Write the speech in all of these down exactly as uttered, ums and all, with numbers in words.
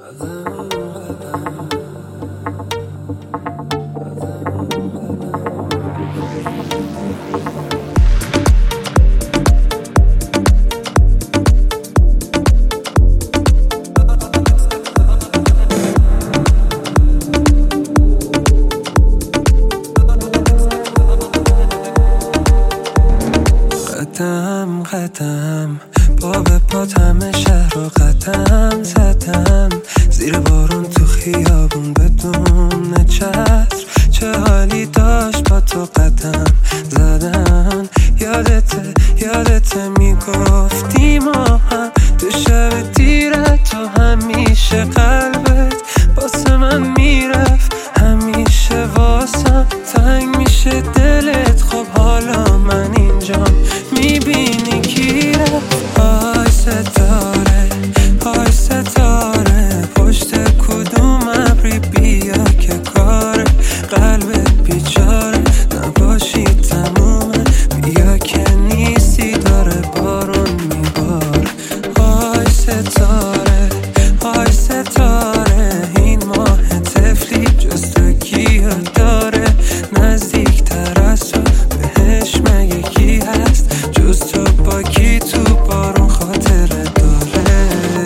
قدم قدم با به پات همه شهر رو قدم زدم، زیر بارون تو خیابون بدون چتر، چه حالی داشت با تو قدم زدن. یادته یادته میگفتی ما هم تو شب دیره، تو همیشه قلبت واسه من میرفت، همیشه واسم تنگ میشه دلت. خب حالا من اینجام میبینی کی رفت؟ آی ستاره آی ستاره، پشت کدوم ابری بیا که کار قلبت بیچاره نباشی تمومه، بیا که نیستی داره بارون میبار. آی ستاره آی ستاره، این ماه تفلی جز تو کیو داره؟ نزدیکتر از تو بهش مگه کی هست جز تو؟ با کی تو بارون خاطره داره؟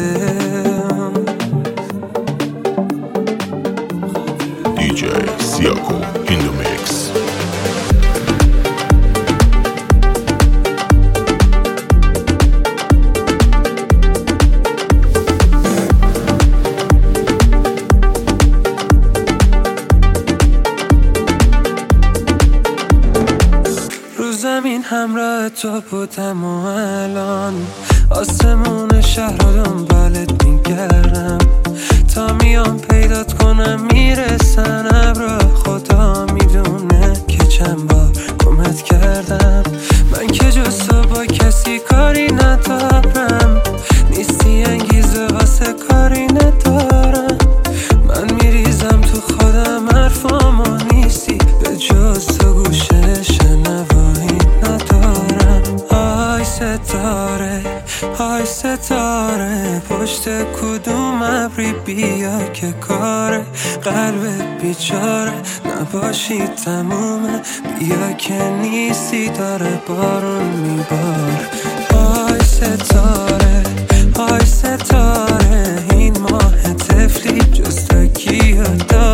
دیجی سیاکو این دو میکس. رو زمین همراه تو بودم و الان آسمون شهر رو دنبالت میگردم، تا میام پیدات کنم میرسن ابرا. خدا میدونه که چند بار گمت کردم، من که جز تو با کسی کاری ندارم، نیستی انگیزه واسه کاری ندارم. من میریزم تو خودم حرفامو نیستی، به جز تو گوشه شنوایی ندارم. آی ستاره آی ستاره، پشت کدوم ابری بیا که کار قلبت بیچاره نباشی تمومه، بیا که نیستی داره بارون میبار. آی ستاره آی ستاره، این ماه تفلی جز تو کیو داره؟